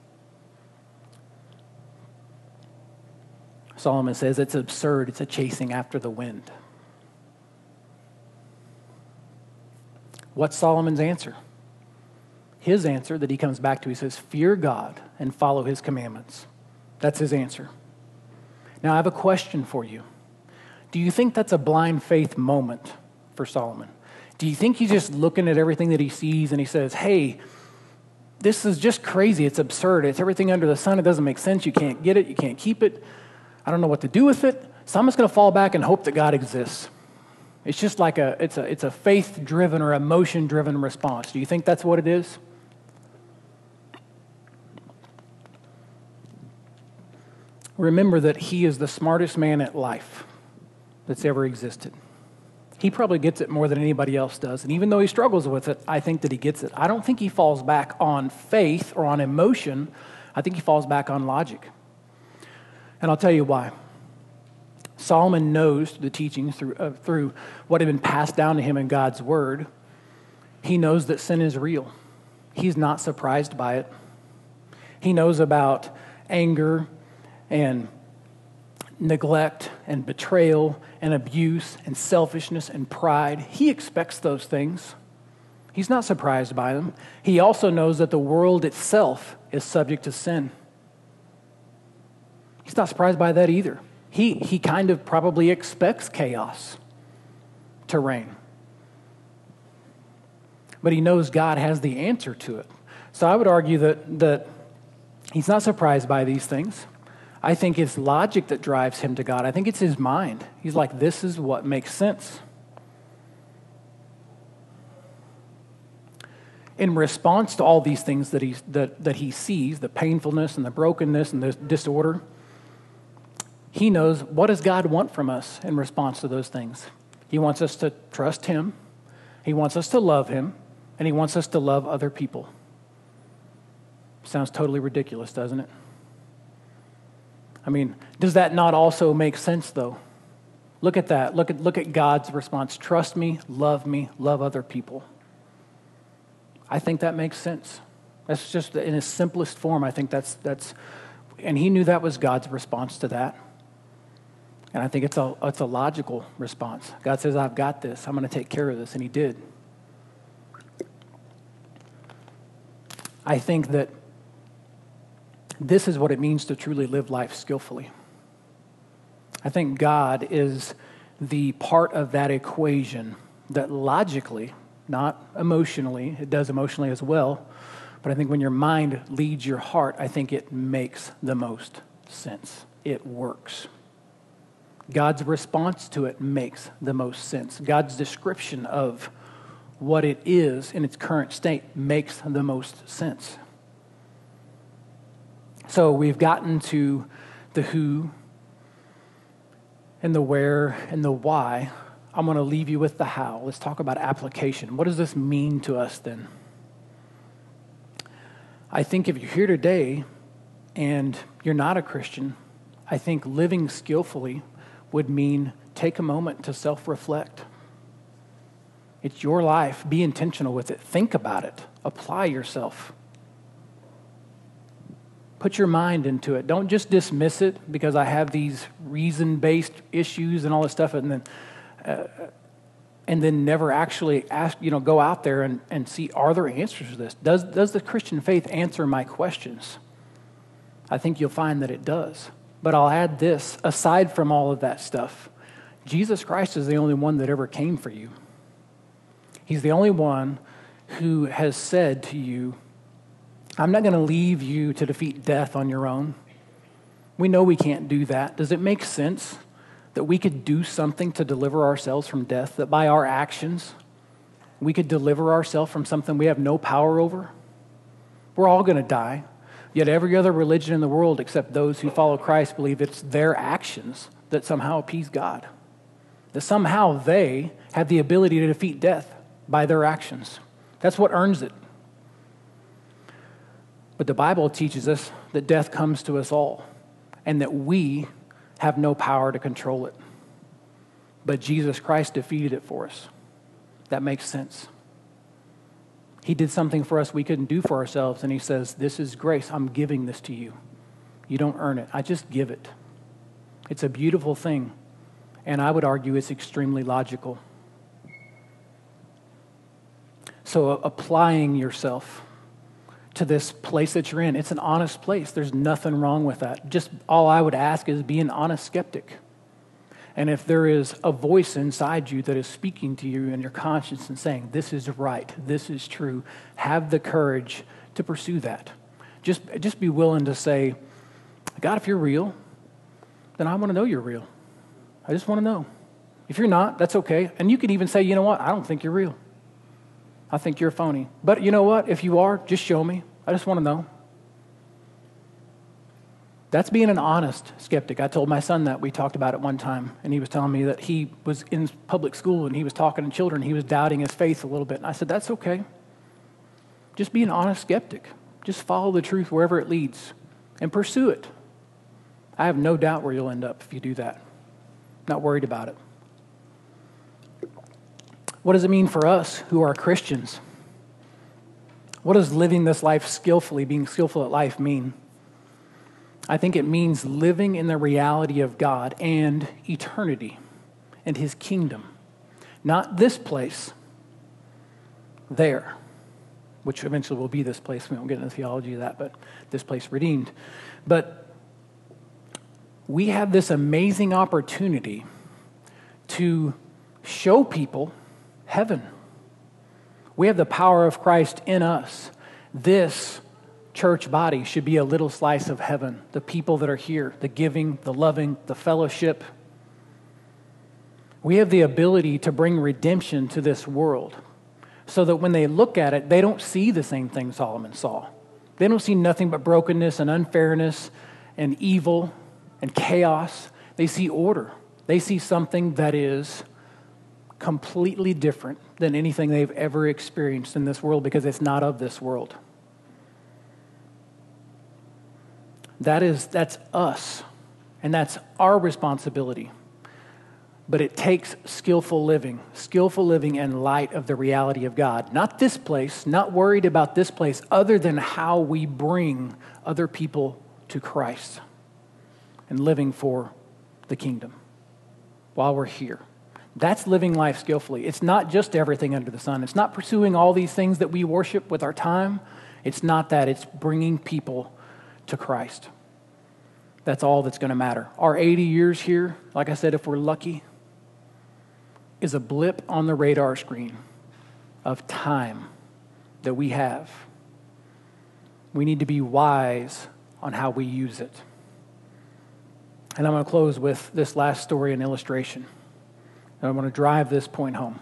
Solomon says it's absurd. It's a chasing after the wind. What's Solomon's answer? His answer that he comes back to, he says, fear God and follow his commandments. That's his answer. Now, I have a question for you. Do you think that's a blind faith moment for Solomon? Do you think he's just looking at everything that he sees and he says, hey, this is just crazy. It's absurd. It's everything under the sun. It doesn't make sense. You can't get it. You can't keep it. I don't know what to do with it. So I'm just going to fall back and hope that God exists. It's just like a, it's a, it's a faith-driven or emotion-driven response. Do you think that's what it is? Remember that he is the smartest man at life that's ever existed. He probably gets it more than anybody else does. And even though he struggles with it, I think that he gets it. I don't think he falls back on faith or on emotion. I think he falls back on logic. And I'll tell you why. Solomon knows the teachings through, uh, through what had been passed down to him in God's word. He knows that sin is real. He's not surprised by it. He knows about anger and neglect and betrayal and abuse and selfishness and pride. He expects those things. He's not surprised by them. He also knows that the world itself is subject to sin. He's not surprised by that either. He, he kind of probably expects chaos to reign. But he knows God has the answer to it. So I would argue that, that he's not surprised by these things. I think it's logic that drives him to God. I think it's his mind. He's like, this is what makes sense. In response to all these things that he, that, that he sees, the painfulness and the brokenness and the disorder, he knows, what does God want from us in response to those things? He wants us to trust him. He wants us to love him. And he wants us to love other people. Sounds totally ridiculous, doesn't it? I mean, does that not also make sense, though? Look at that. Look at, look at God's response. Trust me, love me, love other people. I think that makes sense. That's just in its simplest form. I think that's, that's, and he knew that was God's response to that. And I think it's a, it's a logical response. God says, I've got this. I'm going to take care of this. And he did. I think that this is what it means to truly live life skillfully. I think God is the part of that equation that logically, not emotionally, it does emotionally as well, but I think when your mind leads your heart, I think it makes the most sense. It works. God's response to it makes the most sense. God's description of what it is in its current state makes the most sense. So we've gotten to the who and the where and the why. I'm going to leave you with the how. Let's talk about application. What does this mean to us then? I think if you're here today and you're not a Christian, I think living skillfully would mean take a moment to self-reflect. It's your life. Be intentional with it. Think about it. Apply yourself. Put your mind into it. Don't just dismiss it because I have these reason-based issues and all this stuff, and then uh, and then never actually ask, you know, go out there and, and see, are there answers to this? Does, does the Christian faith answer my questions? I think you'll find that it does. But I'll add this, aside from all of that stuff, Jesus Christ is the only one that ever came for you. He's the only one who has said to you, I'm not going to leave you to defeat death on your own. We know we can't do that. Does it make sense that we could do something to deliver ourselves from death, that by our actions, we could deliver ourselves from something we have no power over? We're all going to die. Yet every other religion in the world, except those who follow Christ, believe it's their actions that somehow appease God. That somehow they have the ability to defeat death by their actions. That's what earns it. But the Bible teaches us that death comes to us all and that we have no power to control it. But Jesus Christ defeated it for us. That makes sense. He did something for us we couldn't do for ourselves, and he says, this is grace. I'm giving this to you. You don't earn it. I just give it. It's a beautiful thing, and I would argue it's extremely logical. So applying yourself to this place that you're in, it's an honest place. There's nothing wrong with that. Just all I would ask is be an honest skeptic. And if there is a voice inside you that is speaking to you in your conscience and saying, this is right, this is true, have the courage to pursue that. Just, just be willing to say, God, if you're real, then I want to know you're real. I just want to know. If you're not, that's okay. And you could even say, you know what, I don't think you're real. I think you're a phony. But you know what? If you are, just show me. I just want to know. That's being an honest skeptic. I told my son that. We talked about it one time, and he was telling me that he was in public school and he was talking to children. He was doubting his faith a little bit. And I said, that's okay. Just be an honest skeptic. Just follow the truth wherever it leads and pursue it. I have no doubt where you'll end up if you do that. Not worried about it. What does it mean for us who are Christians? What does living this life skillfully, being skillful at life, mean? I think it means living in the reality of God and eternity and his kingdom. Not this place, there, which eventually will be this place. We won't get into the theology of that, but this place redeemed. But we have this amazing opportunity to show people heaven. We have the power of Christ in us. This church body should be a little slice of heaven. The people that are here, the giving, the loving, the fellowship. We have the ability to bring redemption to this world so that when they look at it, they don't see the same thing Solomon saw. They don't see nothing but brokenness and unfairness and evil and chaos. They see order. They see something that is completely different than anything they've ever experienced in this world because it's not of this world. That is, that's us, and that's our responsibility. But it takes skillful living, skillful living in light of the reality of God. Not this place, not worried about this place, other than how we bring other people to Christ and living for the kingdom while we're here. That's living life skillfully. It's not just everything under the sun. It's not pursuing all these things that we worship with our time. It's not that. It's bringing people to Christ. That's all that's going to matter. Our eighty years here, like I said, if we're lucky, is a blip on the radar screen of time that we have. We need to be wise on how we use it. And I'm going to close with this last story and illustration. And I want to drive this point home.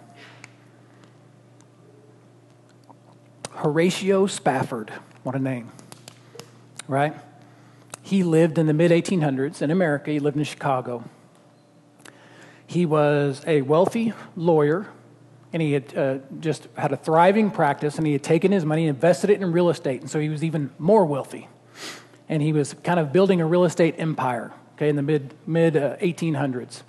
Horatio Spafford, what a name, right? He lived in the mid eighteen hundreds in America. He lived in Chicago. He was a wealthy lawyer, and he had uh, just had a thriving practice, and he had taken his money and invested it in real estate, and so he was even more wealthy. And he was kind of building a real estate empire, okay, in the mid, mid uh, eighteen hundreds.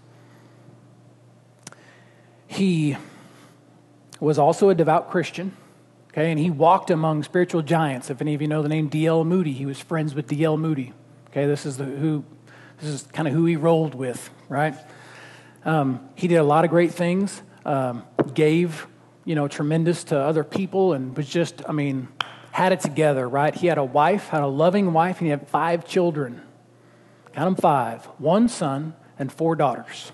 He was also a devout Christian, okay, and he walked among spiritual giants. If any of you know the name D L Moody, he was friends with D L Moody. Okay, this is the who, this is kind of who he rolled with, right? Um, he did a lot of great things, um, gave, you know, tremendous to other people, and was just, I mean, had it together, right? He had a wife, had a loving wife, and he had five children. Count them five, one son and four daughters.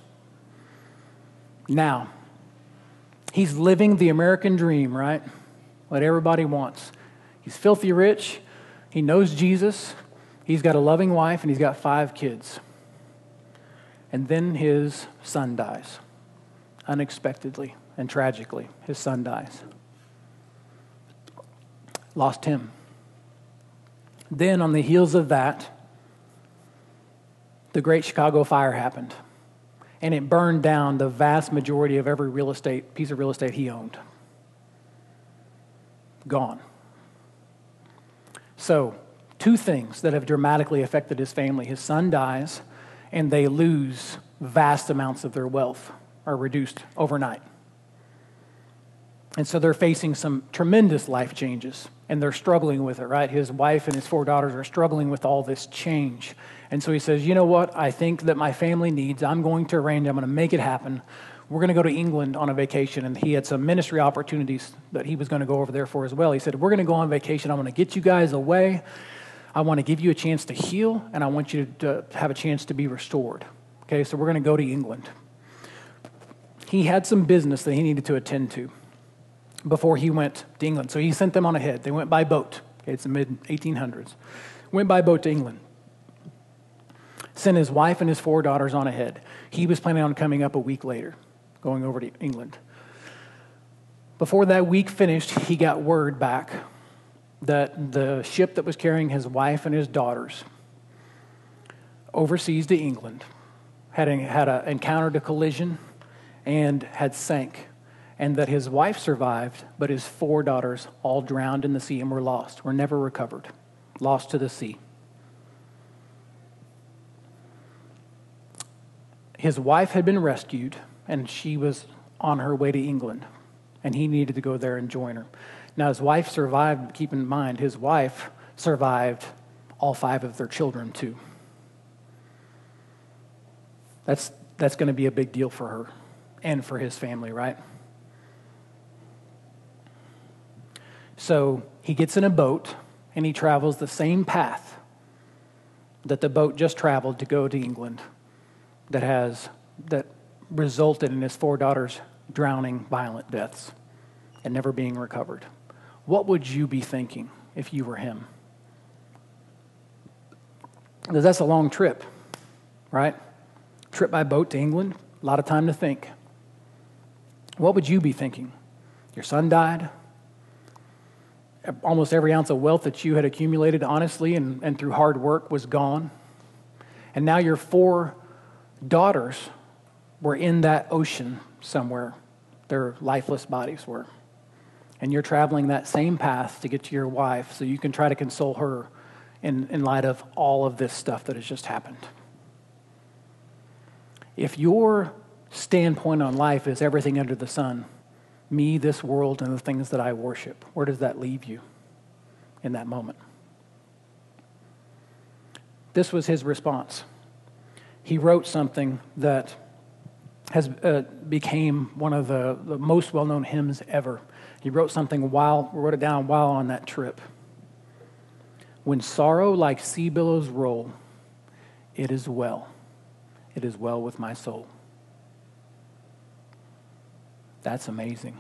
Now, he's living the American dream, right? What everybody wants. He's filthy rich. He knows Jesus. He's got a loving wife, and he's got five kids. And then his son dies. Unexpectedly and tragically, his son dies. Lost him. Then on the heels of that, the Great Chicago Fire happened. And it burned down the vast majority of every real estate, piece of real estate he owned. Gone. So, two things that have dramatically affected his family. His son dies, and they lose vast amounts of their wealth, are reduced overnight. And so they're facing some tremendous life changes, and they're struggling with it, right? His wife and his four daughters are struggling with all this change. And so he says, you know what? I think that my family needs, I'm going to arrange, I'm going to make it happen. We're going to go to England on a vacation. And he had some ministry opportunities that he was going to go over there for as well. He said, we're going to go on vacation. I want to get you guys away. I want to give you a chance to heal, and I want you to have a chance to be restored. Okay, so we're going to go to England. He had some business that he needed to attend to before he went to England. So he sent them on ahead. They went by boat. Okay, it's the mid eighteen hundreds. Went by boat to England. Sent his wife and his four daughters on ahead. He was planning on coming up a week later, going over to England. Before that week finished, he got word back that the ship that was carrying his wife and his daughters overseas to England had, had a, encountered a collision and had sank, and that his wife survived, but his four daughters all drowned in the sea and were lost, were never recovered, lost to the sea. His wife had been rescued, and she was on her way to England, and he needed to go there and join her. Now, his wife survived. Keep in mind, his wife survived all five of their children, too. That's, that's going to be a big deal for her and for his family, right? So he gets in a boat and he travels the same path that the boat just traveled to go to England that has, that resulted in his four daughters drowning violent deaths and never being recovered. What would you be thinking if you were him? Because that's a long trip, right? Trip by boat to England, a lot of time to think. What would you be thinking? Your son died. Almost every ounce of wealth that you had accumulated honestly and, and through hard work was gone. And now your four daughters were in that ocean somewhere. Their lifeless bodies were. And you're traveling that same path to get to your wife so you can try to console her in, in light of all of this stuff that has just happened. If your standpoint on life is everything under the sun, me, this world, and the things that I worship, where does that leave you in that moment? This was his response. He wrote something that has uh, became one of the, the most well-known hymns ever. He wrote something while, wrote it down while on that trip. When sorrow like sea billows roll, it is well. It is well with my soul. That's amazing.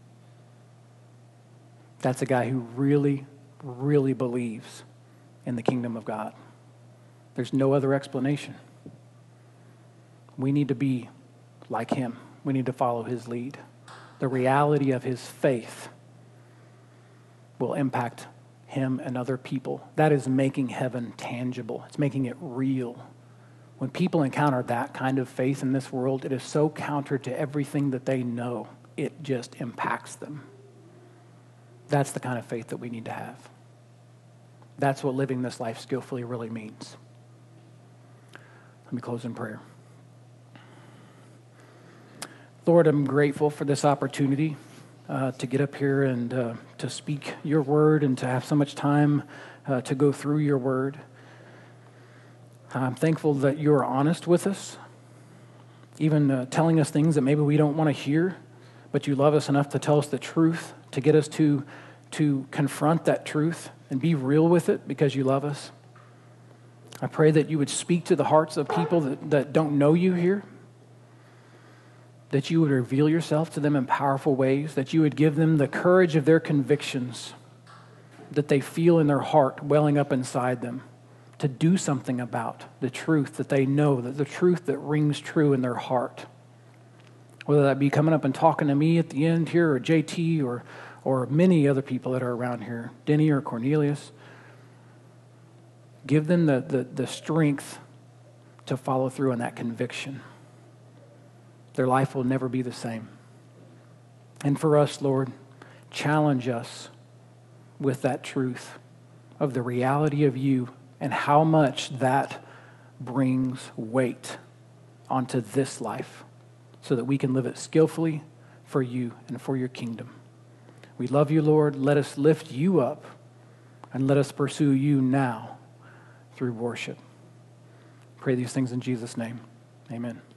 That's a guy who really, really believes in the kingdom of God. There's no other explanation. We need to be like him. We need to follow his lead. The reality of his faith will impact him and other people. That is making heaven tangible. It's making it real. When people encounter that kind of faith in this world, it is so counter to everything that they know. It just impacts them. That's the kind of faith that we need to have. That's what living this life skillfully really means. Let me close in prayer. Lord, I'm grateful for this opportunity uh, to get up here and uh, to speak your word and to have so much time uh, to go through your word. I'm thankful that you're honest with us, even uh, telling us things that maybe we don't want to hear, but you love us enough to tell us the truth, to get us to, to confront that truth and be real with it because you love us. I pray that you would speak to the hearts of people that, that don't know you here, that you would reveal yourself to them in powerful ways, that you would give them the courage of their convictions that they feel in their heart welling up inside them, to do something about the truth that they know, that the truth that rings true in their heart. Whether that be coming up and talking to me at the end here, or J T, or, or many other people that are around here, Denny or Cornelius. Give them the, the, the strength to follow through on that conviction. Their life will never be the same. And for us, Lord, challenge us with that truth of the reality of you and how much that brings weight onto this life so that we can live it skillfully for you and for your kingdom. We love you, Lord. Let us lift you up and let us pursue you now through worship. Pray these things in Jesus' name. Amen.